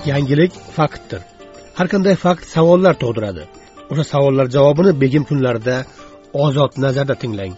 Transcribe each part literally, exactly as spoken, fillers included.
Yangilik faktdir. Har qanday fakt savollar tug'diradi. O'sha savollar javobini begim kunlarida Ozod nazarda tinglang.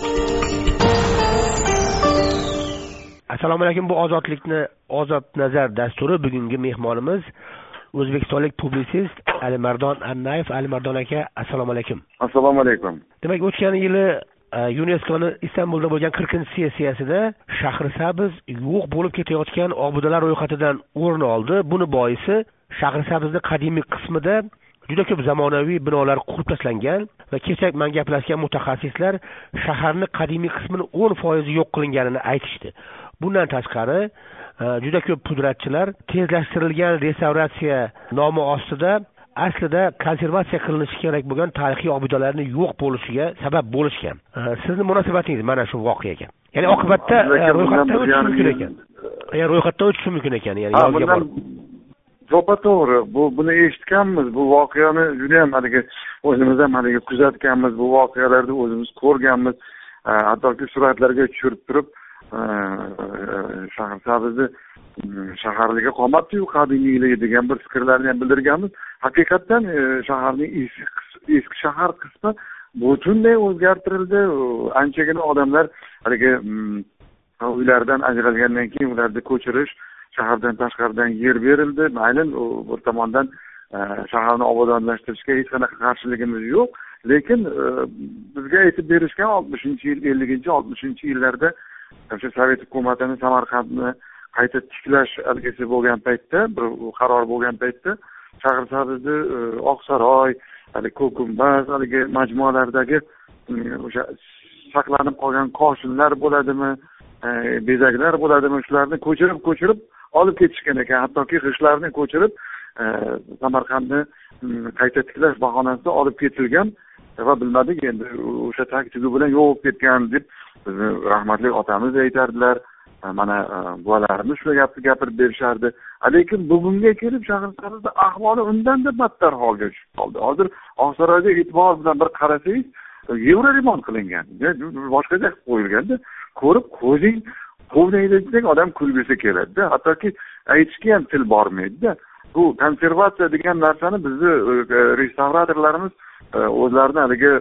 Assalomu alaykum. Bu ozodlikni Ozod nazar dasturi. Bugungi mehmonimiz o'zbekistonlik publitsist Alimardon Annayev. Alimardon aka, assalomu alaykum. Assalomu alaykum. Demak, o'tgan yili UNESKOning Istanbulda bo'lgan qirqinchi sessiyasida Shahrisabz yo'q bo'lib ketayotgan obudalar ro'yxatidan o'rin oldi. Buni boisi Shahrisabzning qadimiy qismida juda ko'p zamonaviy binolar qurib tashlangan va kecha men gaplashgan mutaxassislar shaharning qadimiy qismini o'n foiz yo'q qilinganini aytishdi. Bundan tashqari juda ko'p pudratchilar tezlashtirilgan restavratsiya nomi ostida aslida konservatsiya qilinishi kerak bo'lgan tarixiy obidalarning yo'q bo'lishiga sabab bo'lishgan. Sizning munosabatingiz mana shu voqeaga? Ya'ni oqibatda ro'yxatdan o'tishi mumkin ekan. Ya'ni ro'yxatdan o'tishi mumkin ekan, ya'ni yolg'on bor. To'g'ri, bu buni eshitganmiz, bu voqeani juda ham haligi o'zimiz ham haligi kuzatganmiz, bu voqealarni o'zimiz ko'rganmiz. Hattoki suratlarga tushirib turib Shahrisabzni shaharliga qolmabdi-yu qadimiyligi degan bir fikrlarni ham bildirganmiz. Haqiqatan shaharning eski eski shahar qismi butunlay o'zgartirildi. Anchagina odamlar haligi uylaridan ajralgandan keyin ularni ko'chirish, shahardan tashqaridan yer berildi. Mayli, bir tomondan shaharni obodonlashtirishga hech qanaqa qarshiligimiz yo'q, lekin bizga aytib berishgan oltmishinchi yil, elliginchi, oltmishinchi yillarda o'sha Sovet hukumatining Samarqandni qayta tiklash argisi bo'lgan paytda, bir qaror bo'lgan paytda Shahrisabzni Oqsaroy, haligi Ko'k gumbaz, haligi majmualardagi o'sha saqlanib qolgan koshinlar bo'ladimi, bezaklar bo'ladimi, shularni ko'chirib ko'chirib olib ketishgan ekan. Hattoki g'ishtlarni ko'chirib Samarqandni qayta tiklash bahonasida olib ketilgan va bilmadik, endi o'sha tag-tugi bilan yo'q bo'lib ketgan deb bizni rahmatli otamiz aytardilar. Mana bolalarimiz shu gapni gapirib berishardi. Lekin bugunga kelib Shahrisabzda ahvoli undan-da battar holga tushib qoldi. Hozir Oqsaroyga e'tibor bilan bir qarasangiz, yevro remont qilingan, boshqacha qilib qo'yilganda, ko'rib ko'zing quvnaydi desak odam kulgisi keladi. Hattoki aytishga ham til bormaydi-da. Bu konservatsiya degan narsani bizni restavratorlarimiz o'zlarini haligi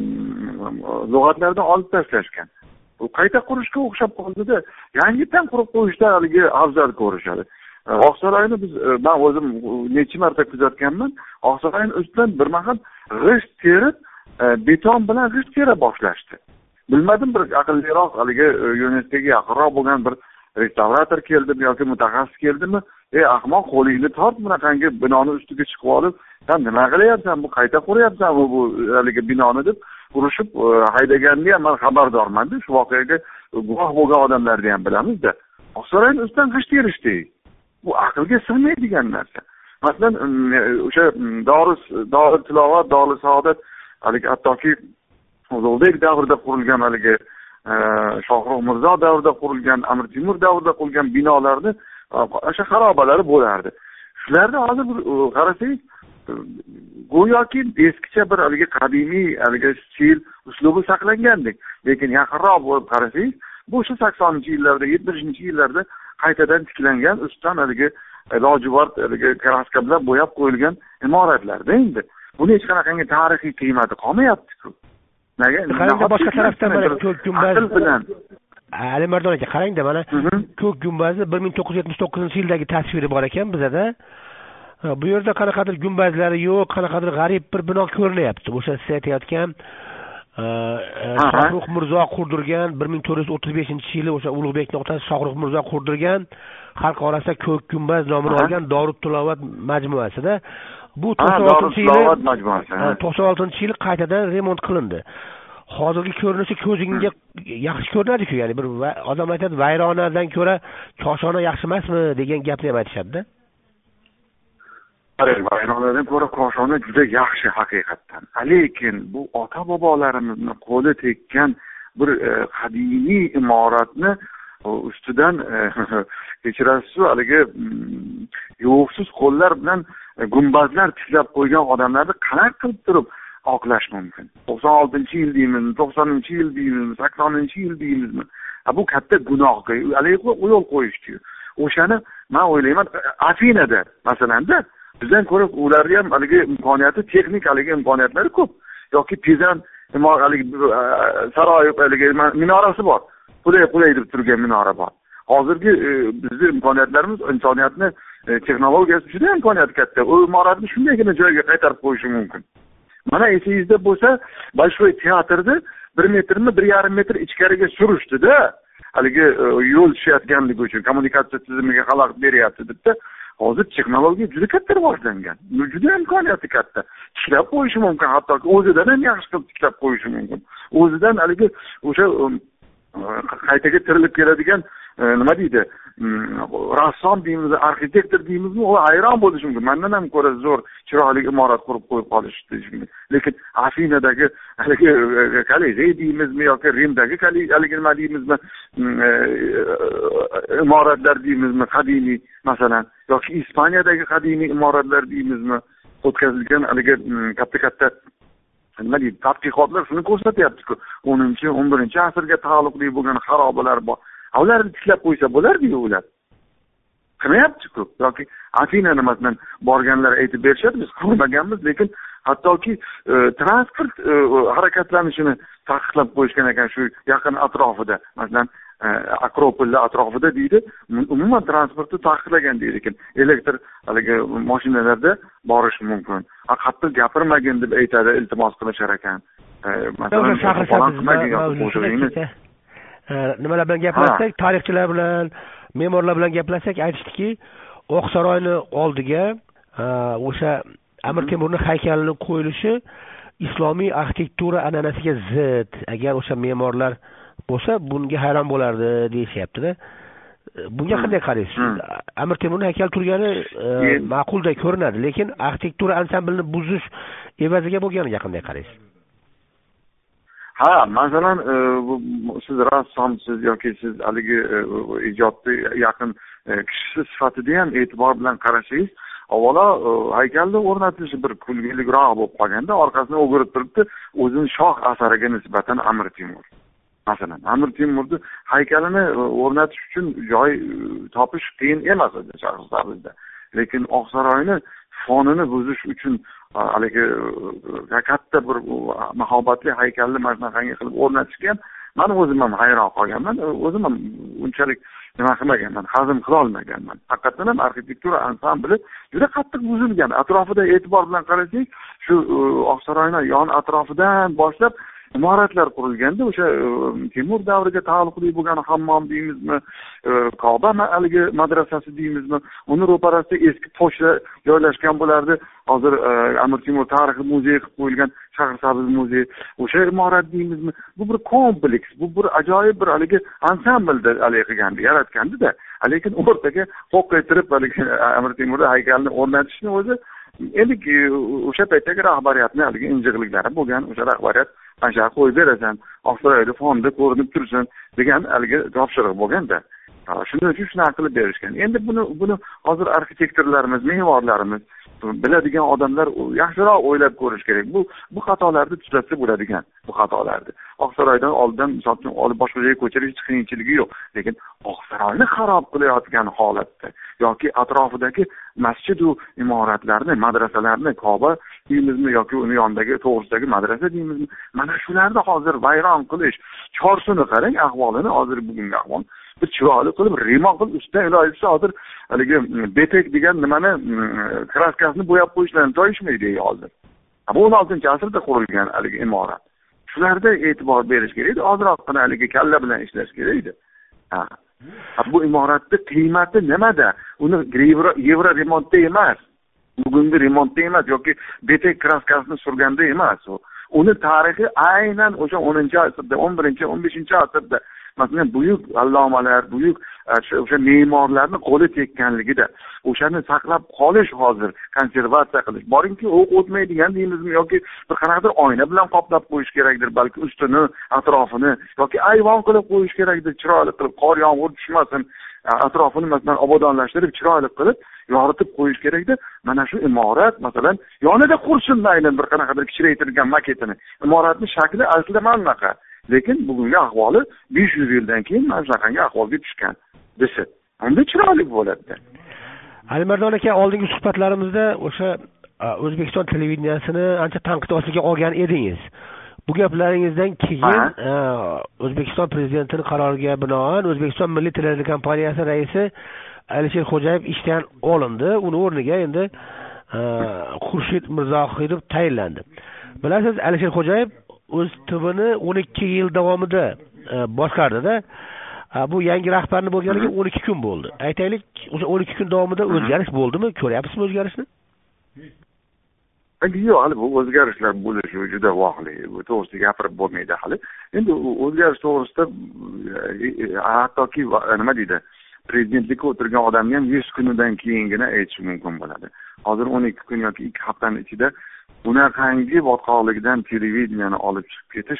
lug'atlardan olib tashlashgan. Bu qayta qurishga o'xshab qoldida, yangidan qurib qo'yishdan haligi afzal ko'rishadi. Oqsaroyni biz men o'zim necha marta kuzatganman. Oqsaroyning ustidan bir mahal g'isht terib, beton bilan g'isht tera boshlashdi. Bilmadim, bir aqlliroq haligi UNESKOga yaqinroq bo'lgan bir restavrator keldimi yoki mutaxassis keldimi? Ey ahmoq, qo'lingni tort, bunaqangi binoni ustiga chiqib olib, sen nima qilyapsan? Bu qayta quryapsanmi bu haligi binoni deb urushib haydaganini ham men xabardorman-da. Shu voqeaga guvoh bo'lgan odamlarni ham bilamiz-da. Oqsaroyning ustidan g'isht terishdi. Bu aqlga sig'maydigan narsa. Masalan, o'sha Dorus, Dorus tilovat, Dorus saodat, haligi hattoki Ulug'bek davrida qurilgan, haligi Shohruh Mirzo davrida qurilgan, Amir Temur davrida qurilgan binolarni o'sha xarobalari bo'lardi. Shularni hozir qarasangiz, go'yoki eskicha bir haligi qadimiy, haligi stil uslubi saqlangandek. Lekin yaqinroq bo'lib qarasangiz, bu o'sha saksoninchi yillarda, yetmishinchi yillarda qaytadan tiklangan, ustidan haligi lojivard haligi kraska bilan bo'yab qo'yilgan imoratlarda endi. Buni hech qanaqangi tarixiy qiymati qolmayapti-ku. Qarangda boshqa tarafdan mana Ko'k gumbaz bilan Alimardon aka, qarangda mana Ko'k gumbazni bir ming to'qqiz yuz yetmish to'qqizinchi yildagi tasviri bor ekan bizada. Bu yerda qanaqadir gumbazlari yo'q, qanaqadir g'arib bir bino ko'rinyapti. O'sha siz aytayotgan Shohruh Mirzo qurdirgan, bir ming to'rt yuz o'ttiz beshinchi yili o'sha Ulug'bekning otasi Shohruh Mirzo qurdirgan, xalq orasida Ko'k gumbaz nomini olgan Dorut tilovat majmuasida bu to'qson oltinchi yili to'qson oltinchi yil qaytadan remont qilindi. Hozirgi ko'rinishi ko'zingga yaxshi ko'rinadi-ku, ya'ni bir odam aytadi, vayronadan ko'ra koshona yaxshi emasmi degan gapni ham aytishadi-da. Vayronadan ko'ra koshona juda yaxshi haqiqatdan. Lekin bu ota bobolarimizni qo'li tekkan bir qadimiy imoratni ustidan kechirasiz, haligi yo'qsiz qo'llar bilan gumbazlar tiklab qo'ygan odamlarni qanaqa qilib turib oqlash mumkin? to'qson oltinchi yil deymizmi, to'qsoninchi yil deymizmi, saksoninchi yil deymizmi? Bu katta gunohga yo'l qo'yishdi. o'shani men o'ylayman Afinada masalanda bizdan ko'ra ularga ham haligi imkoniyati, texnik haligi imkoniyatlari ko'p. Yoki Pizan haligi saroy haligi minorasi bor. Qulay-qulay deb turgan minora bor. Hozirgi bizning imkoniyatlarimiz insoniyatni texnologiyasi juda imkoniyati katta. U imoratni shundaygina joyga qaytarib qo'yishi mumkin. Mana esingizda bo'lsa, Большой teatrda bir metrmi, bir yarim metr ichkariga surishdi-da, haligi yo'l tushayotganligi uchun kommunikatsiya tizimiga xalaqit beryapti debda. Hozir texnologiya juda katta rivojlangan. Juda imkoniyati katta. Tiklab qo'yishi mumkin, hattoki o'zidan ham yaxshi qilib tiklab qo'yishi mumkin. O'zidan haligi o'sha qaytaga tirilib keladigan nima deydi, rassom deymiz, arxitektor deymizmi, u hayron bo'lishi mumkin. Mendan ham ko'ra zo'r chiroyli imorat qurib qo'yib qolishdi. Lekin Afinadagi haligi Kolizey deymizmi yoki Rimdagi haligi nima deymizmi, imoratlar deymizmi, qadimiy masalan, yoki Ispaniyadagi qadimiy imoratlar deymizmi, o'tkazilgan haligi katta-katta nima deydi, tadqiqotlar shuni ko'rsatyapti-ku, o'ninchi o'n birinchi asrga taalluqli bo'lgan xarobalar bor. Ularni tiklab qo'ysa bo'lar-ku ular. Qilmayapti-ku. Yoki Afinani masalan borganlar aytib berishadi, biz ko'rmaganmiz, lekin hattoki transport harakatlanishini taqiqlab qo'yishgan ekan shu yaqin atrofida. Masalan, Akropolda atrofida deydi, umuman transportni taqiqlagan deydi, lekin elektr haligi mashinalarda borish mumkin. Qattiq gapirmagin deb aytadi, iltimos qilishar ekan. Masalan, nimalar bilan gaplashsak, tarixchilar bilan, me'morlar bilan gaplashsak, aytishdiki, Oqsaroyni oldiga o'sha Amir Temurning haykalini qo'yilishi islomiy arxitektura an'anasiga zid. Agar o'sha me'morlar bo'lsa, bunga hayron bo'lardi deyishyapti-da. Bunga qanday qaraysiz? Amir Temurning haykali turgani ma'qulday ko'rinadi, lekin arxitektura ansamblini buzish evaziga bo'lganiga qanday qaraysiz? Ha, masalan, siz rassomsiz yoki siz haligi ijodga yaqin kishisiz sifatida ham e'tibor bilan qarasangiz, avvalo haykalni o'rnatilishi bir kulgiliroq bo'lib qolganda, orqasidan o'girib turibdi, o'zining shoh asariga nisbatan Amir Temur. Masalan, Amir Temurning haykalini o'rnatish uchun joy topish qiyin emas edi Shahrisabzda. Lekin Oqsaroyni fonini buzish uchun haligi katta bir mahobatli haykalni mana shunaqangi qilib o'rnatishga ham men o'zim ham hayron qolganman. O'zim ham unchalik nima qilmaganman, hazm qila olmaganman. Haqiqatan ham arxitektura ansambli juda qattiq buzilgan. Atrofida e'tibor bilan qarasak, shu Oqsaroyning yon atrofidan boshlab imoratlar qurilganda, o'sha Temur davriga taalluqli bo'lgan hammom deymizmi, Koba haligi madrasasi deymizmi, uni ro'parasida eski pochta joylashgan bo'lardi. Hozir Amir Temur tarixi muzeyi qilib qo'yilgan Shahrisabz muzeyi, o'sha imorat deymizmi, bu bir kompleks, bu bir ajoyib bir haligi ansamblda haligi qilgandi, yaratgandi-da. Lekin o'rtaga qo'qqaytirib haligi Amir Temurning haykalini o'rnatishni o'zi endi o'sha paytdagi rahbariyatning haligi injiqliklari bo'lgan, o'sha rahbariyat qancha qo'yib berasan, Oqsaroyda fonda ko'rinib tursin degan haligi topshiriq bo'lganda. Shuning uchun shunaqa qilib berishgan. Endi buni buni hozir arxitektorlarimiz, me'morlarimiz, biladigan odamlar yaxshiroq o'ylab ko'rish kerak. Bu bu xatolarni tuzatsa bo'ladigan, bu xatolarni. Oqsaroydan oldin misol olib boshqa joyga ko'chirish hech qiyinchiligi yo'q, lekin Oqsaroyni xarob qilayotgan holatda yoki atrofidagi masjid va imoratlarni, madrasalarni, Koba deymizmi yoki uni yonidagi to'g'risidagi madrasa deymizmi, mana shularni hozir vayron qilish, chorsuni qarang ahvolini, hozir bugungi ahvol bir chiroyli qilib remont qilib ustidan iloyisi hozir haligi betek degan nimani kraskasini bo'yab qo'yishlarini to'yishmaydi hozir. Bu o'n oltinchi asrda qurilgan haligi imorat. Shularda e'tibor berish kerak. Ozroqgina haligi kalla bilan ishlash kerak edi. Ha. Bu imoratning qiymati nimada? Uni yevro yevro remontda emas. Bugungi remontda emas yoki betek kraskasini surganda emas u. Uni tarixi aynan o'sha o'ninchi asrda, o'n birinchi, o'n beshinchi asrda masalan buyuk allomalar, buyuk o'sha me'morlarning qo'li tekkanligida o'shani saqlab qolish hozir konservatsiya qilish. Boringki, o'q o'tmaydigan deymizmi yoki bir qanaqadir oyna bilan qoplab qo'yish kerakdir, balki ustini, atrofini yoki ayvon qilib qo'yish kerakdir, chiroyli qilib, qor yomg'ir tushmasin, atrofini masalan obodonlashtirib, chiroyli qilib yoritib qo'yish kerakdir. Mana shu imorat masalan yonida qursin aynan bir qanaqadir kichraytirilgan maketini. Imoratning shakli aslida mana bunaqa. Lekin bugungi ahvoli besh yuz yildan keyin mana shunaqangi ahvolga tushgan desa, unda chiroyli bo'ladi. Alimardon aka, oldingi suhbatlarimizda o'sha O'zbekiston televideniyasini ancha tanqid ostiga olgan edingiz. Bu gaplaringizdan keyin O'zbekiston prezidentining qaroriga binoan O'zbekiston Milliy telekompaniyasi raisi Alisher Xo'jayev ishdan olindi. Uni o'rniga endi Xurshid Mirzohidov tayinlandi. Bilasiz, Alisher Xo'jayev o'z T V'ni o'n ikki yil davomida boshqardi-da. Bu yangi rahbarni bo'lganiga o'n ikki kun bo'ldi. Aytaylik, o'sha o'n ikki kun davomida o'zgarish bo'ldimi? Ko'ryapsizmi o'zgarishni? Yo'q, hali bu o'zgarishlar bo'lishi juda voqli. Bu to'g'risida gapirib bo'lmaydi hali. Endi o'zgarish to'g'risida hattoki nima deydi? Prezidentlikka o'tirgan odamni ham yuz kunidan keyingina aytish mumkin bo'ladi. Hozir o'n ikki kun yoki ikki haftaning ichida bunaqangi botqoqlikdan televideniyani olib chiqib ketish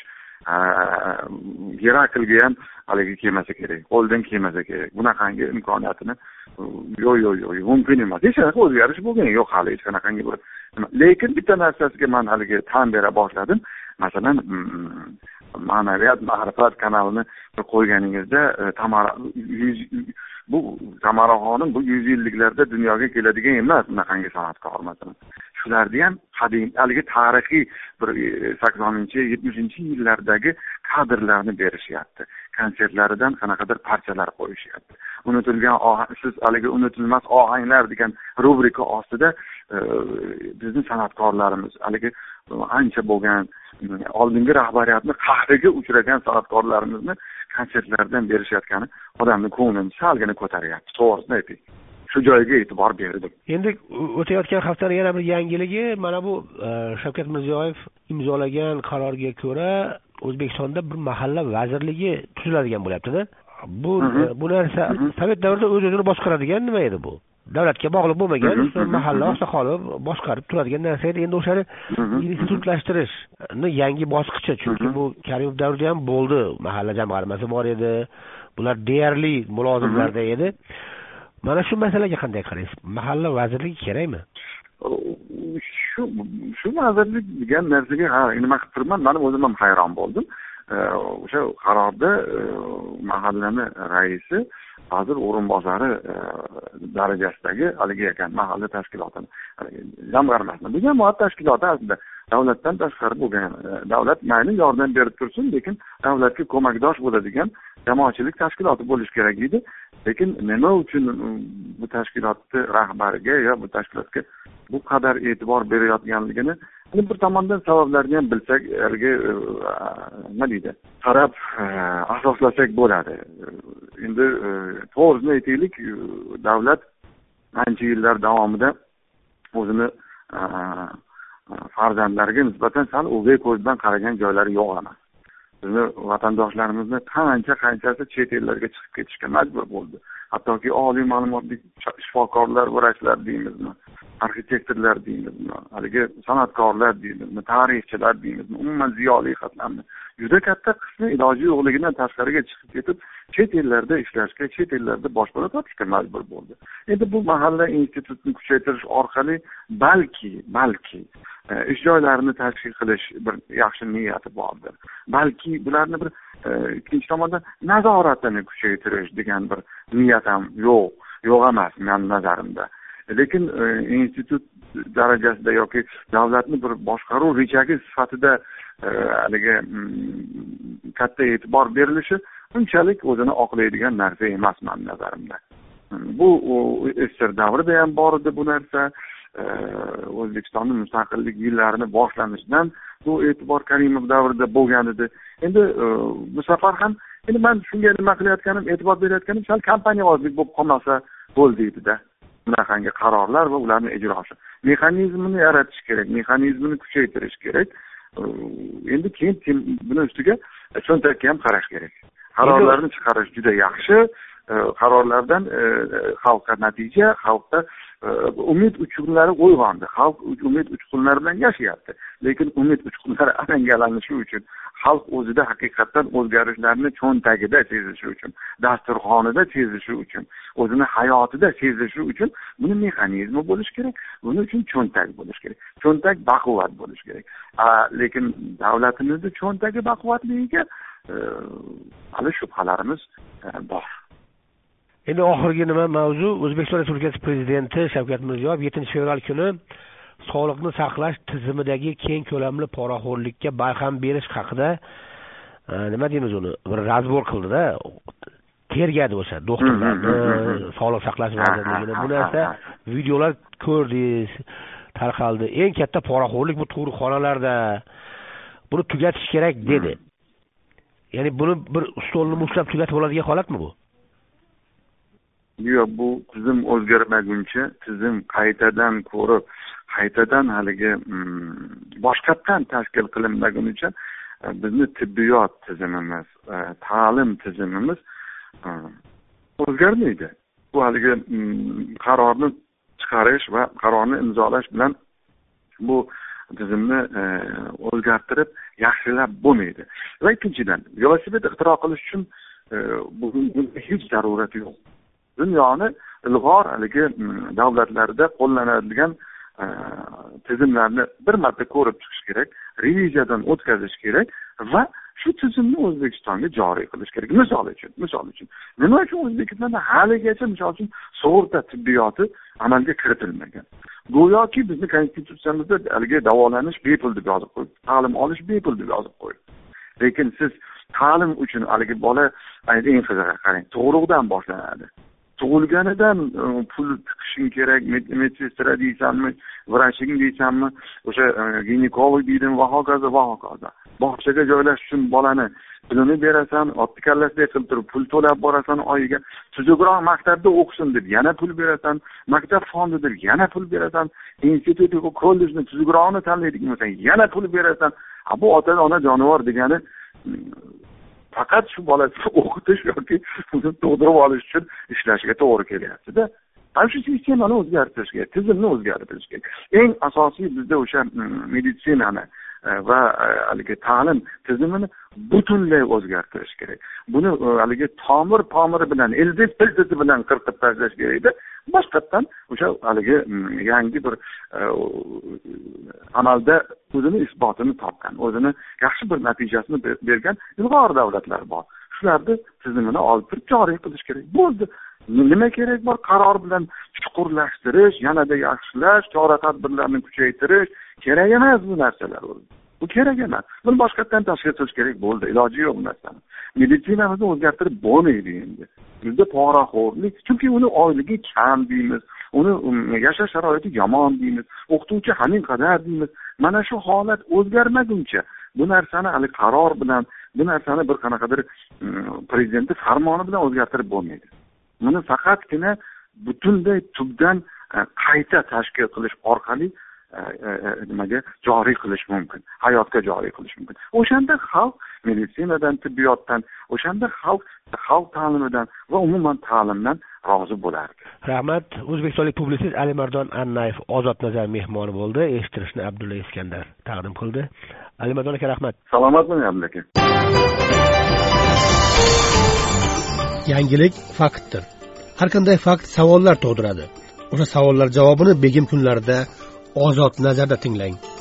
Geraklga ham haligi kelmasa kerak, qo'ldan kelmasa kerak. Bunaqangi imkoniyatini yo'q, yo'q, yo'q, mumkin emas. Hech qanaqa o'zgarish bo'lgan yo'q hali, hech qanaqangi bir. Lekin bitta narsasiga men haligi tan bera boshladim. Masalan, ma'naviyat, ma'rifat kanalini qo'yganingizda Tamara bu Tamaraxonim bu yuz yilliklarda dunyoga keladigan emas, bunaqangi san'atkor masalan. Shularni ham qadim, haligi tarixiy bir saksoninchi yetmishinchi yillardagi kadrlarni berishyapti. Konsertlaridan qanaqadir parchalar qo'yishyapti. Unutilgan ohang, siz haligi unutilmas ohanglar degan rubrika ostida bizning san'atkorlarimiz, haligi ancha bo'lgan oldingi rahbariyatni qahriga uchragan san'atkorlarimizni konsertlardan berishayotgani odamning ko'nglini salgina ko'taryapti. To'g'risini ayting. Shu joyga e'tibor berdim. Endi o'tayotgan haftaning yana bir yangiligi, mana bu Shavkat Mirziyoyev imzolagan qarorga ko'ra O'zbekistonda bir mahalla vazirligi tuziladigan bo'lyapti-da. Bu bu narsa Sovet davrida o'z-o'zini boshqaradigan nima edi bu? Davlatga bog'liq bo'lmagan, mahalla oqsoqoli boshqarib turadigan narsa edi. Endi o'shani institutlashtirishni yangi bosqichi, chunki bu Karimov davrida ham bo'ldi. Mahalla jamg'armasi bor edi. Bular deyarli mulozimlarda edi. Mana shu masalaga qanday qaraysiz? Mahalla vazirligi kerakmi? Shu shu vazirlik degan narsaga ha, nima qilib turman, men o'zim ham hayron bo'ldim. O'sha qarorda mahallani raisi, hozir o'rinbosari darajasidagi haligi ekan mahalla tashkilotini, jamg'armasini. Bu jamoat tashkiloti aslida davlatdan tashqari bo'lgan, davlat mayli yordam berib tursin, lekin davlatga ko'makdosh bo'ladigan jamoatchilik tashkiloti bo'lish kerak edi. Lekin nima uchun bu tashkilotning rahbariga yo bu tashkilotga bu qadar e'tibor berayotganligini bir tomondan sabablarini ham bilsak, erga nima deydi, qarab asoslasak bo'ladi. Endi to'g'risini aytaylik, davlat ancha yillar davomida o'zini farzandlariga nisbatan sal o'gay ko'zdan qaragan joylari yo'q emas. Bizni vatandoshlarimizni qancha qanchasi chet ellarga chiqib ketishga majbur bo'ldi. Hattoki oliy ma'lumotli shifokorlar, vrachlar deymizmi, arxitektorlar deymizmi, haligi san'atkorlar deymizmi, tarixchilar deymizmi, umuman ziyoli qatlamni juda katta qismi iloji yo'qligidan tashqariga chiqib ketib, chet ellarda ishlashga, chet ellarda boshpana topishga majbur bo'ldi. Endi bu mahalla institutini kuchaytirish orqali balki, balki ish joylarini tashkil qilish bir yaxshi niyati bordir. Balki bularni bir ikkinchi tomondan nazoratini kuchaytirish degan bir niyat ham yo'q, yo'q emas mening nazarimda. Lekin institut darajasida yoki davlatni bir boshqaruv rejasi sifatida haligi katta e'tibor berilishi unchalik o'zini oqlaydigan narsa emas mening nazarimda. Bu Esser davrida ham bor edi bu narsa. O'zbekistonning mustaqillik yillarini boshlanishidan bu e'tibor Karimov davrida bo'lgan edi. Endi bu safar ham endi men shunga nima qilayotganim, e'tibor berayotganim sal kompaniyavozlik bo'lib qolmasa bo'ldi edi-da. Bunaqangi qarorlar va ularning ijrosi. Mexanizmini yaratish kerak, mexanizmini kuchaytirish kerak. Endi keyin buni ustiga cho'ntakka ham qarash kerak. Qarorlarni chiqarish juda yaxshi. Qarorlardan xalqqa natija, xalqda umid uchqunlari uyg'ondi. Xalq umid uchqunlari bilan yashayapti. Lekin umid uchqunlari alangalanishi uchun, xalq o'zida haqiqatan o'zgarishlarni cho'ntagida sezishi uchun, dasturxonida sezishi uchun, o'zini hayotida sezishi uchun buni mexanizmi bo'lish kerak. Buning uchun cho'ntak bo'lish kerak. Cho'ntak baquvvat bo'lish kerak. Lekin davlatimizning cho'ntagi baquvvatligiga hali shubhalarimiz bor. endi oxirgi nima mavzu, O'zbekiston Respublikasi Prezidenti Shavkat Mirziyoyev yettinchi fevral kuni sog'liqni saqlash tizimidagi keng ko'lamli poraxo'rlikka barham berish haqida nima deymiz uni, bir razbor qildi-da. Tergadi o'sha doktorlarni, sog'liq saqlash vazirligini. Bu narsa videolar ko'rdingiz, tarqaldi. Eng katta poraxo'rlik bu tug'ruqxonalarda. Buni tugatish kerak dedi. Ya'ni buni bir ustolni mushlab tugatib oladigan holatmi bu? Yo'q, bu tizim o'zgarmaguncha, tizim qaytadan ko'rib, qaytadan haligi boshqatdan tashkil qilinmagunicha bizni tibbiyot tizimimiz, ta'lim tizimimiz o'zgarmaydi. Bu haligi qarorni chiqarish va qarorni imzolash bilan bu tizimni o'zgartirib yaxshilab bo'lmaydi. Va ikkinchidan, velosiped ixtiro qilish uchun bunga hech zarurat yo'q. Dunyoni ilg'or haligi davlatlarida qo'llanadigan tizimlarni bir marta ko'rib chiqish kerak, reviziyadan o'tkazish kerak va shu tizimni O'zbekistonga joriy qilish kerak. Misol uchun, misol uchun, nima uchun O'zbekistonda haligacha misol uchun sug'urta tibbiyoti amalga kiritilmagan? Go'yoki bizni konstitutsiyamizda haligi davolanish bepul deb yozib qo'ydi, ta'lim olish bepul deb yozib qo'ydi. Lekin siz ta'lim uchun haligi bola eng qizig'i qarang, tug'ruqdan boshlanadi. Tug'ilganidan pul tikishing kerak, medsestra deysanmi, vraching deysanmi, o'sha ginekolog deydimi va hokazo va hokazo. Bog'chaga joylash uchun bolani pulini berasan, otni kallasida qilib turib pul to'lab borasan oyiga. Tuzukroq maktabda o'qisin deb yana pul berasan, maktab fondi deb yana pul berasan, institut yoki kollejni tuzukroqni tanlaydigan bo'lsang yana pul berasan. Ha, bu ota-ona jonivor degani faqat shu bolasini o'qitish yoki uni to'g'dirib olish uchun ishlashiga to'g'ri kelyapti-da. Ana shu sistemani o'zgartirish kerak, tizimni o'zgartirish kerak. Eng asosiy bizda o'sha meditsinani va haligi ta'lim tizimini butunlay o'zgartirish kerak. Buni haligi tomir tomiri bilan, ildiz pildizi bilan qirqib tashlash kerak-da. Boshqatdan o'sha haligi yangi bir amalda o'zini isbotini topgan, o'zini yaxshi bir natijasini bergan ilg'or davlatlar bor. Shularni tizimini olib turib joriy qilish kerak. Bo'ldi. Nima kerak bor? Qaror bilan chuqurlashtirish, yanada yaxshilash, chora-tadbirlarni kuchaytirish kerak emas bu narsalar. Bu kerak emas. Buni boshqatdan tashkil qilish kerak bo'ldi. Iloji yo'q bu narsani. Meditsinamizni o'zgartirib bo'lmaydi endi. Bizda poraxo'rlik, chunki uni oyligi kam deymiz, uni yashash sharoiti yomon deymiz, o'qituvchi hamin qadar deymiz. Mana shu holat o'zgarmaguncha bu narsani hali qaror bilan, bu narsani bir qanaqadir prezidentning farmoni bilan o'zgartirib bo'lmaydi. Buni faqatgina butunlay tubdan qayta tashkil qilish orqali nimaga joriy qilish mumkin, hayotga joriy qilish mumkin. O'shanda xalq meditsinadan, tibbiyotdan, o'shanda xalq xalq ta'limidan va umuman ta'limdan rozi bo'lardi. Rahmat. O'zbekistonlik publitsist Alimardon Annayev Ozod nazar mehmoni bo'ldi. Eshittirishni Abdulla Iskandar taqdim qildi. Alimardon aka, rahmat. Salomatmi Abdulla aka? Yangilik faktdir. Har qanday fakt savollar tug'diradi. O'sha savollar javobini begim kunlarda Ozod nazarda tinglang.